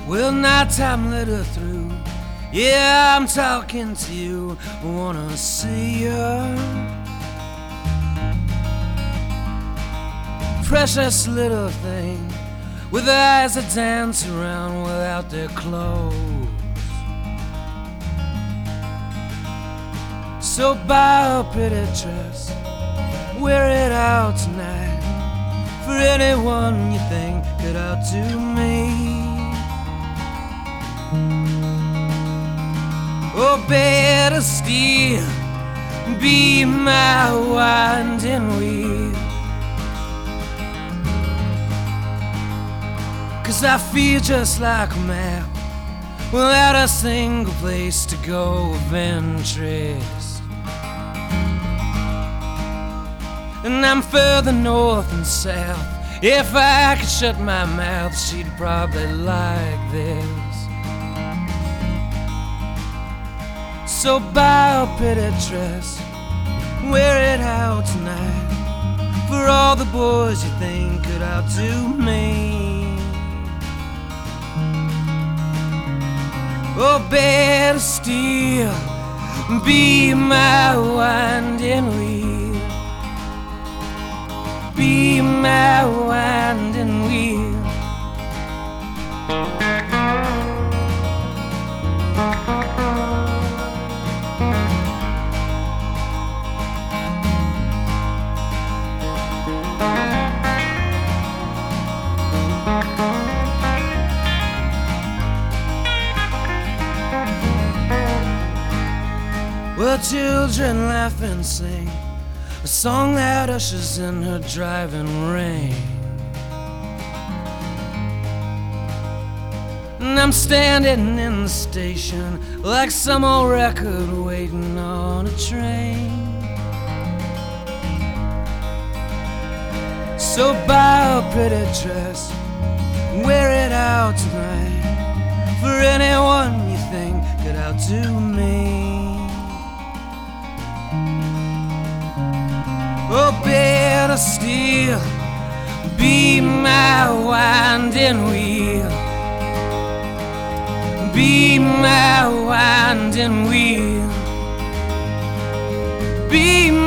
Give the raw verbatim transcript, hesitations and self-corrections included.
Well, nighttime let her through. Yeah, I'm talking to you. I wanna see you. Precious little thing with eyes that dance around without their clothes. So buy a pretty dress, wear it out tonight for anyone you think could outdo me. Oh, better still, be my winding wheel. 'Cause I feel just like a map without a single place to go of interest. And I'm further north and south. If I could shut my mouth, she'd probably like this. So buy a pretty dress, wear it out tonight for all the boys you think could outdo me. Oh, better still, be my winding wheel. Be my winding wheel. Well, children laugh and sing a song that ushers in her driving rain. And I'm standing in the station like some old record waiting on a train. So buy a pretty dress, wear it out tonight for anyone you think could outdo me. Oh, better still, be my winding wheel. Be my winding wheel. Be